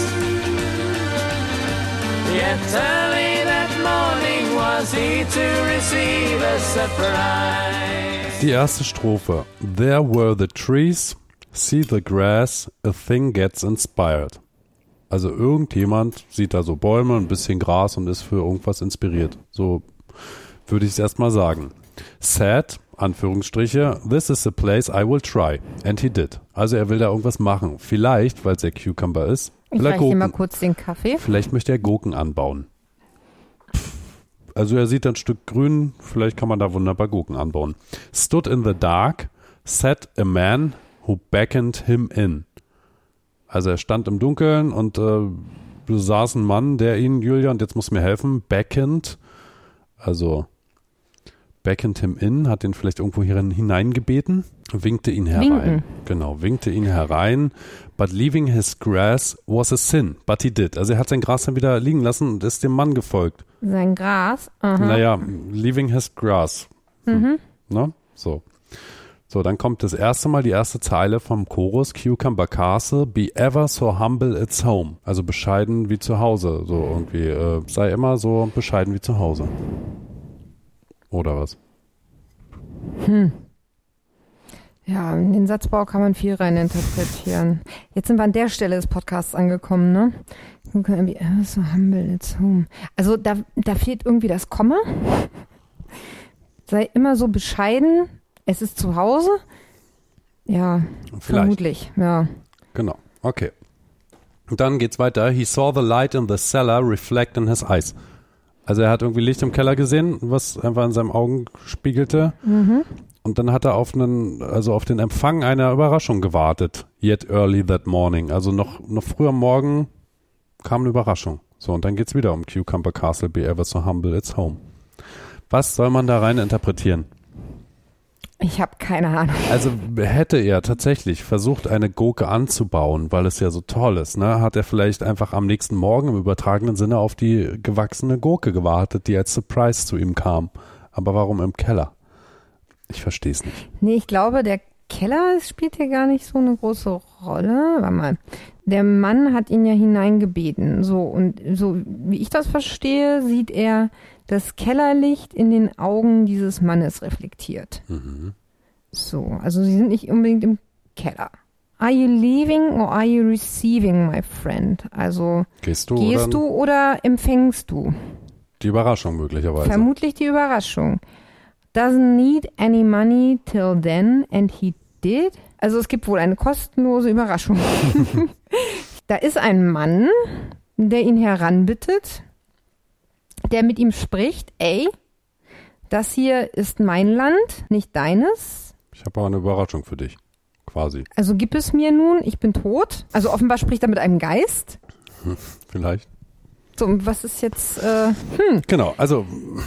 S4: Yet early that morning was he to receive a surprise.
S2: Die erste Strophe. There were the trees, see the grass, a thing gets inspired. Also irgendjemand sieht da so Bäume, ein bisschen Gras und ist für irgendwas inspiriert. So würde ich es erstmal sagen. Said, Anführungsstriche, this is the place I will try. And he did. Also er will da irgendwas machen. Vielleicht, weil es der Cucumber ist,
S3: Ich
S2: will er
S3: reiche dir mal
S2: Gurken.
S3: kurz den Kaffee.
S2: Vielleicht möchte er Gurken anbauen. Also er sieht ein Stück Grün, vielleicht kann man da wunderbar Gurken anbauen. Stood in the dark, sat a man who beckoned him in. Also er stand im Dunkeln und saß ein Mann, der ihn, Julia, und jetzt muss mir helfen, beckoned, also beckoned him in, hat ihn vielleicht irgendwo hier hineingebeten, winkte ihn herein.
S3: Winken.
S2: Genau, winkte ihn herein. But leaving his grass was a sin, but he did. Also er hat sein Gras dann wieder liegen lassen und ist dem Mann gefolgt.
S3: Sein Gras. Aha.
S2: Naja, leaving his grass. Ne? So. So, dann kommt das erste Mal die erste Zeile vom Chorus, Cucumber Castle, be ever so humble it's home. Also bescheiden wie zu Hause. So irgendwie, sei immer so bescheiden wie zu Hause. Oder was?
S3: Ja, in den Satzbau kann man viel rein interpretieren. Jetzt sind wir an der Stelle des Podcasts angekommen, ne? So humble it's home. Also da fehlt irgendwie das Komma. Sei immer so bescheiden. Es ist zu Hause. Ja,
S2: Vielleicht.
S3: vermutlich, ja.
S2: Genau, okay. Und dann geht's weiter. He saw the light in the cellar reflect in his eyes. Also er hat irgendwie Licht im Keller gesehen, was einfach in seinen Augen spiegelte. Und dann hat er auf den Empfang einer Überraschung gewartet. Yet early that morning. Also noch früh am Morgen kam eine Überraschung. So, und dann geht's wieder um Cucumber Castle, be ever so humble it's home. Was soll man da rein interpretieren?
S3: Ich habe keine Ahnung.
S2: Also hätte er tatsächlich versucht, eine Gurke anzubauen, weil es ja so toll ist, ne, hat er vielleicht einfach am nächsten Morgen im übertragenen Sinne auf die gewachsene Gurke gewartet, die als Surprise zu ihm kam. Aber warum im Keller? Ich verstehe es nicht.
S3: Nee, ich glaube, der Keller spielt hier gar nicht so eine große Rolle. Warte mal. Der Mann hat ihn ja hineingebeten. So, und so wie ich das verstehe, sieht er das Kellerlicht in den Augen dieses Mannes reflektiert. So, also sie sind nicht unbedingt im Keller. Are you leaving or are you receiving, my friend? Also
S2: Gehst
S3: du oder empfängst du?
S2: Die Überraschung möglicherweise.
S3: Vermutlich die Überraschung. Doesn't need any money till then and he did. Also es gibt wohl eine kostenlose Überraschung. Da ist ein Mann, der ihn heranbittet, der mit ihm spricht, ey, das hier ist mein Land, nicht deines.
S2: Ich habe aber eine Überraschung für dich, quasi.
S3: Also gib es mir nun, ich bin tot. Also offenbar spricht er mit einem Geist.
S2: Vielleicht.
S3: So, und was ist jetzt,
S2: Genau, also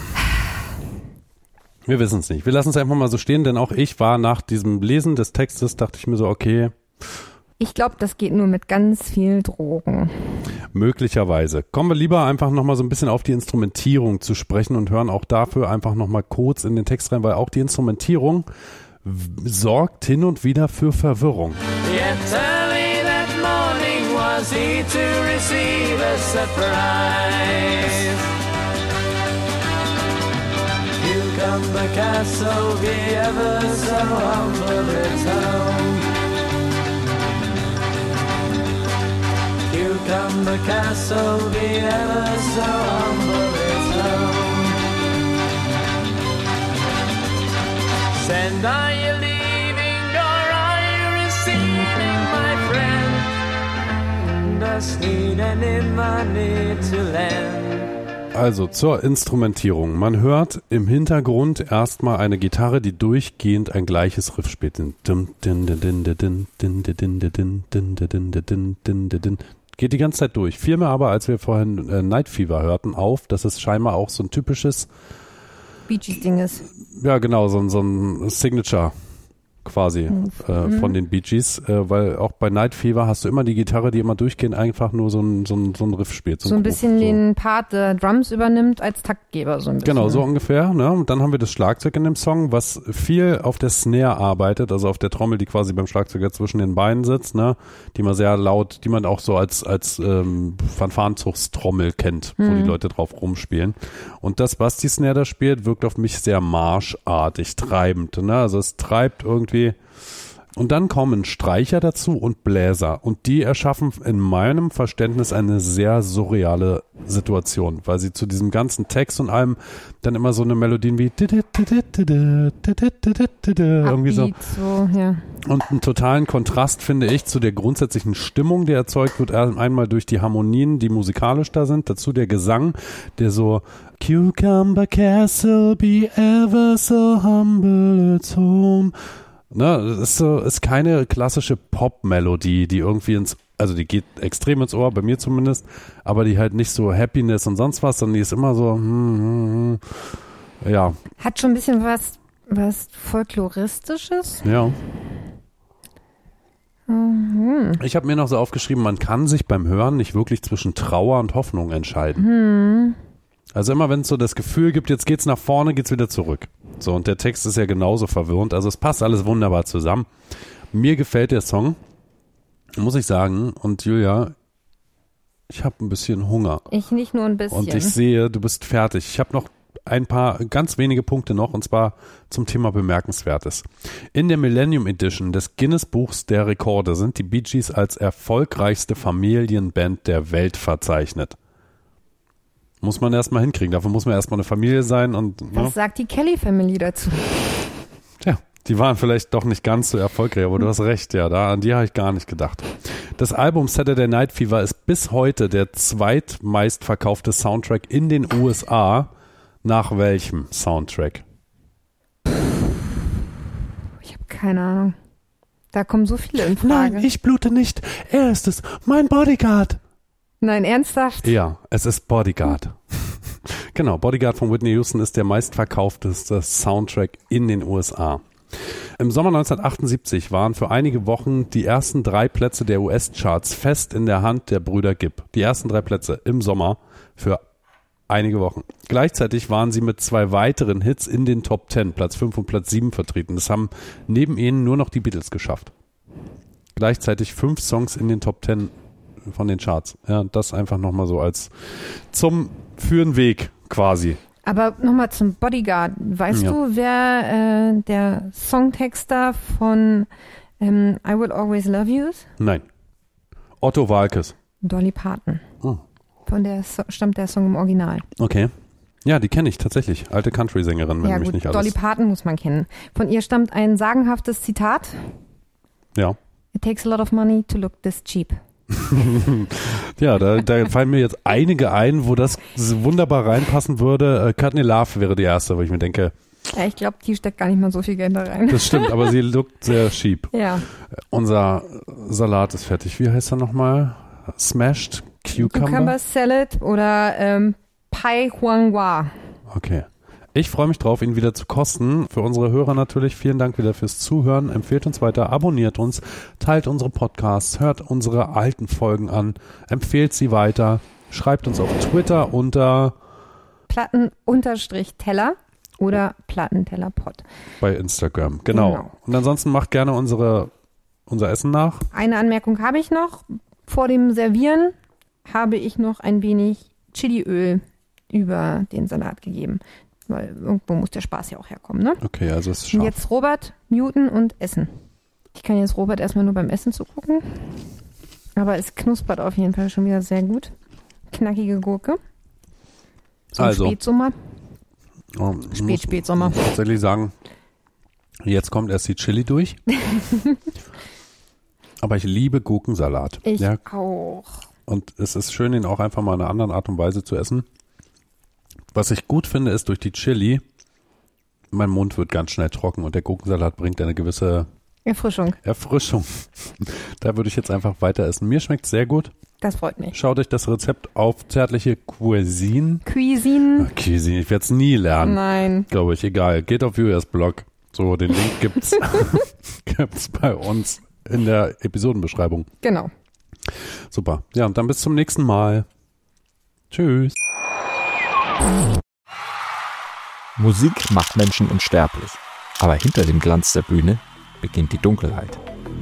S2: wir wissen es nicht. Wir lassen es einfach mal so stehen, denn auch ich war nach diesem Lesen des Textes, dachte ich mir so, okay.
S3: Ich glaube, das geht nur mit ganz viel Drogen.
S2: Möglicherweise. Kommen wir lieber einfach nochmal so ein bisschen auf die Instrumentierung zu sprechen und hören auch dafür einfach nochmal kurz in den Text rein, weil auch die Instrumentierung sorgt hin und wieder für Verwirrung.
S4: Yet early that morning was he to receive a surprise. Cucumber Castle, be ever so humble its home. Cucumber Castle, be ever so humble its home. Send, are you leaving or are you receiving, my friend? Does need any money to lend?
S2: Also zur Instrumentierung. Man hört im Hintergrund erstmal eine Gitarre, die durchgehend ein gleiches Riff spielt. Geht die ganze Zeit durch. Fiel mir aber, als wir vorhin Night Fever hörten, auf, dass es scheinbar auch so ein typisches
S3: Bee Gees-Ding ist.
S2: Ja, genau, so ein Signature quasi von den Bee Gees, weil auch bei Night Fever hast du immer die Gitarre, die immer durchgehend einfach nur so ein Riff spielt.
S3: So ein bisschen den Part der Drums übernimmt als Taktgeber. So ein bisschen.
S2: Genau, so ungefähr. Ne? Und dann haben wir das Schlagzeug in dem Song, was viel auf der Snare arbeitet, also auf der Trommel, die quasi beim Schlagzeuger zwischen den Beinen sitzt, ne? Die man sehr laut, die man auch so als Fanfarenzugstrommel kennt, wo die Leute drauf rumspielen. Und das, was die Snare da spielt, wirkt auf mich sehr marschartig, treibend. Ne? Also es treibt irgendwie. Und dann kommen Streicher dazu und Bläser. Und die erschaffen in meinem Verständnis eine sehr surreale Situation, weil sie zu diesem ganzen Text und allem dann immer so eine Melodien wie irgendwie so.
S3: Ja.
S2: Und einen totalen Kontrast finde ich zu der grundsätzlichen Stimmung, die erzeugt wird, einmal durch die Harmonien, die musikalisch da sind, dazu der Gesang, der so Cucumber Castle, be ever so humble its home. Ne, das ist keine klassische Pop-Melodie, die irgendwie also die geht extrem ins Ohr, bei mir zumindest, aber die halt nicht so Happiness und sonst was, sondern die ist immer so, ja.
S3: Hat schon ein bisschen was Folkloristisches.
S2: Ja. Ich habe mir noch so aufgeschrieben, man kann sich beim Hören nicht wirklich zwischen Trauer und Hoffnung entscheiden. Also immer wenn es so das Gefühl gibt, jetzt geht's nach vorne, geht's wieder zurück. So, und der Text ist ja genauso verwirrend. Also es passt alles wunderbar zusammen. Mir gefällt der Song, muss ich sagen. Und Julia, ich habe ein bisschen Hunger.
S3: Ich nicht nur ein bisschen.
S2: Und ich sehe, du bist fertig. Ich habe noch ein paar ganz wenige Punkte noch, und zwar zum Thema Bemerkenswertes. In der Millennium Edition des Guinness-Buchs der Rekorde sind die Bee Gees als erfolgreichste Familienband der Welt verzeichnet. Muss man erstmal hinkriegen. Dafür muss man erstmal eine Familie sein. Und
S3: was sagt die Kelly-Family dazu?
S2: Tja, die waren vielleicht doch nicht ganz so erfolgreich, aber du hast recht, ja, an die habe ich gar nicht gedacht. Das Album Saturday Night Fever ist bis heute der zweitmeistverkaufte Soundtrack in den USA. Nach welchem Soundtrack?
S3: Ich habe keine Ahnung. Da kommen so viele in Frage.
S2: Nein, ich blute nicht. Er ist es, mein Bodyguard.
S3: Nein, ernsthaft?
S2: Ja, es ist Bodyguard. Genau, Bodyguard von Whitney Houston ist der meistverkaufteste Soundtrack in den USA. Im Sommer 1978 waren für einige Wochen die ersten 3 Plätze der US-Charts fest in der Hand der Brüder Gibb. Die ersten 3 Plätze im Sommer für einige Wochen. Gleichzeitig waren sie mit 2 weiteren Hits in den Top 10, Platz 5 und Platz 7 vertreten. Das haben neben ihnen nur noch die Beatles geschafft. Gleichzeitig 5 Songs in den Top 10 von den Charts. Ja, das einfach nochmal so als für den Weg quasi.
S3: Aber nochmal zum Bodyguard. Weißt du, wer der Songtexter von I Will Always Love You.
S2: Nein. Otto Waalkes.
S3: Dolly Parton.
S2: Oh.
S3: Von der stammt der Song im Original.
S2: Okay. Ja, die kenne ich tatsächlich. Alte Country-Sängerin, wenn
S3: Ja
S2: mich
S3: gut,
S2: nicht alles...
S3: Dolly Parton muss man kennen. Von ihr stammt ein sagenhaftes Zitat.
S2: Ja.
S3: It takes a lot of money to look this cheap.
S2: Ja, da fallen mir jetzt einige ein, wo das wunderbar reinpassen würde. Courtney Love wäre die erste, wo ich mir denke...
S3: Ja, ich glaube, die steckt gar nicht mal so viel Geld da rein.
S2: Das stimmt, aber sie lookt sehr cheap.
S3: Ja.
S2: Unser Salat ist fertig. Wie heißt er nochmal? Smashed Cucumber
S3: Salad oder Pai Huanghua.
S2: Okay. Ich freue mich drauf, ihn wieder zu kosten. Für unsere Hörer natürlich vielen Dank wieder fürs Zuhören. Empfehlt uns weiter, abonniert uns, teilt unsere Podcasts, hört unsere alten Folgen an, empfehlt sie weiter, schreibt uns auf Twitter unter
S3: Platten-Teller oder Plattentellerpod.
S2: Bei Instagram, genau. Und ansonsten macht gerne unser Essen nach.
S3: Eine Anmerkung habe ich noch. Vor dem Servieren habe ich noch ein wenig Chiliöl über den Salat gegeben. Weil irgendwo muss der Spaß ja auch herkommen, ne?
S2: Okay, also es ist scharf.
S3: Und jetzt Robert muten und essen. Ich kann jetzt Robert erstmal nur beim Essen zugucken. Aber es knuspert auf jeden Fall schon wieder sehr gut. Knackige Gurke. So
S2: also
S3: Spätsommer. Spätsommer.
S2: Ich muss tatsächlich sagen, jetzt kommt erst die Chili durch. Aber ich liebe Gurkensalat.
S3: Ich auch.
S2: Und es ist schön, ihn auch einfach mal in einer anderen Art und Weise zu essen. Was ich gut finde, ist durch die Chili, mein Mund wird ganz schnell trocken und der Gurkensalat bringt eine gewisse Erfrischung. Da würde ich jetzt einfach weiter essen. Mir schmeckt es sehr gut.
S3: Das freut mich.
S2: Schaut euch das Rezept auf Zärtliche Cuisine.
S3: Cuisine,
S2: ich werde es nie lernen.
S3: Nein.
S2: Glaube ich, egal. Geht auf Julias Blog. So, den Link gibt's bei uns in der Episodenbeschreibung.
S3: Genau.
S2: Super. Ja, und dann bis zum nächsten Mal. Tschüss.
S5: Musik macht Menschen unsterblich. Aber hinter dem Glanz der Bühne beginnt die Dunkelheit.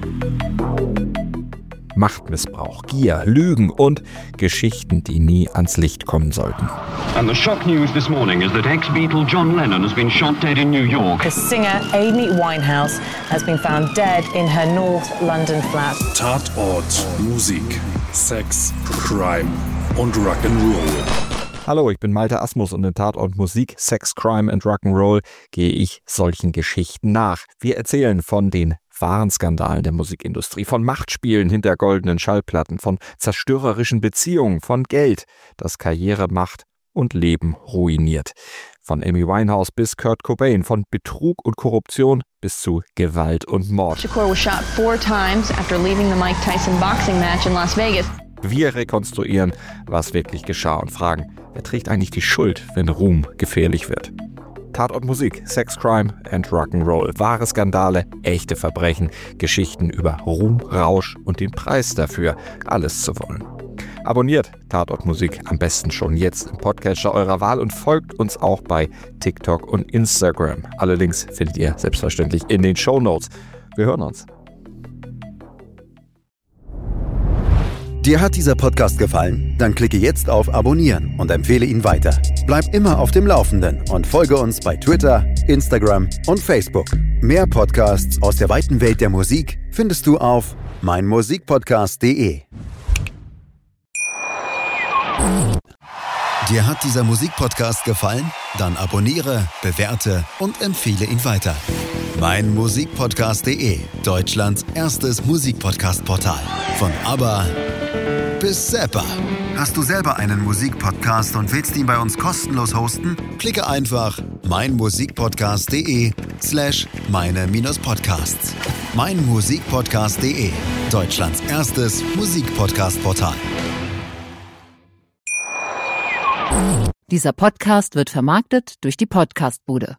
S5: Machtmissbrauch, Gier, Lügen und Geschichten, die nie ans Licht kommen sollten.
S6: And the shock news this morning is that ex-Beatle John Lennon has been shot dead in New York.
S7: The singer Amy Winehouse has been found dead in her North London flat.
S8: Tatort, Musik, Sex, Crime und Rock'n'Roll.
S5: Hallo, ich bin Malte Asmus und in Tatort Musik, Sex, Crime and Rock'n'Roll gehe ich solchen Geschichten nach. Wir erzählen von den wahren Skandalen der Musikindustrie, von Machtspielen hinter goldenen Schallplatten, von zerstörerischen Beziehungen, von Geld, das Karriere macht und Leben ruiniert. Von Amy Winehouse bis Kurt Cobain, von Betrug und Korruption bis zu Gewalt und Mord.
S9: Shakur was shot 4 times after leaving the Mike Tyson boxing match in Las Vegas.
S5: Wir rekonstruieren, was wirklich geschah und fragen, wer trägt eigentlich die Schuld, wenn Ruhm gefährlich wird? Tatort Musik, Sex, Crime and Rock'n'Roll. Wahre Skandale, echte Verbrechen, Geschichten über Ruhm, Rausch und den Preis dafür, alles zu wollen. Abonniert Tatort Musik am besten schon jetzt im Podcatcher eurer Wahl und folgt uns auch bei TikTok und Instagram. Alle Links findet ihr selbstverständlich in den Shownotes. Wir hören uns.
S1: Dir hat dieser Podcast gefallen? Dann klicke jetzt auf Abonnieren und empfehle ihn weiter. Bleib immer auf dem Laufenden und folge uns bei Twitter, Instagram und Facebook. Mehr Podcasts aus der weiten Welt der Musik findest du auf meinmusikpodcast.de. Dir hat dieser Musikpodcast gefallen? Dann abonniere, bewerte und empfehle ihn weiter. meinmusikpodcast.de, Deutschlands erstes Musikpodcast-Portal. Von ABBA bis Zappa. Hast du selber einen Musikpodcast und willst ihn bei uns kostenlos hosten? Klicke einfach meinmusikpodcast.de/meine-podcasts. meinmusikpodcast.de, Deutschlands erstes Musikpodcast-Portal.
S10: Dieser Podcast wird vermarktet durch die Podcastbude.